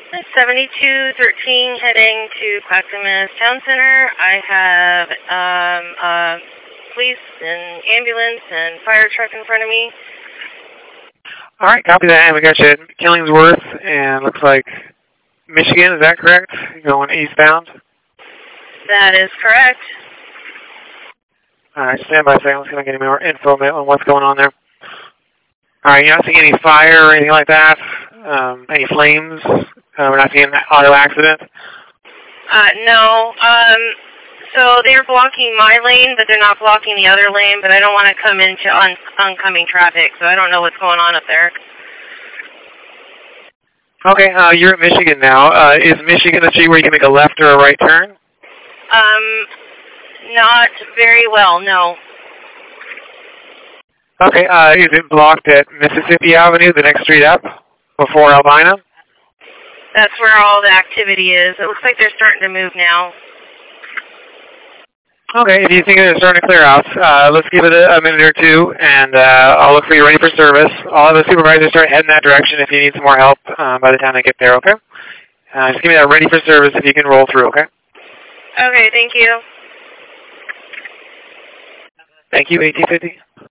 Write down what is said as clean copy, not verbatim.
7213 heading to Clackamas Town Center. I have police and ambulance and fire truck in front of me. All right, copy that. And we got you at Killingsworth, and looks like Michigan. Is that correct? Going eastbound? That is correct. All right, stand by a second. Let's get any more info on what's going on there. All right, you're not seeing any fire or anything like that? Any flames? We're not seeing an auto accident? No. So they're blocking my lane, but they're not blocking the other lane, but I don't want to come into oncoming traffic, so I don't know what's going on up there. Okay, you're at Michigan now. Is Michigan the street where you can make a left or a right turn? Not very well, no. Okay, is it blocked at Mississippi Avenue, the next street up, before Albina? That's where all the activity is. It looks like they're starting to move now. Okay, if you think it's starting to clear out, let's give it a minute or two, and I'll look for you ready for service. I'll have the supervisor start heading that direction if you need some more help by the time they get there, okay? Just give me that ready for service if you can roll through, okay? Okay, thank you. Thank you, 1850.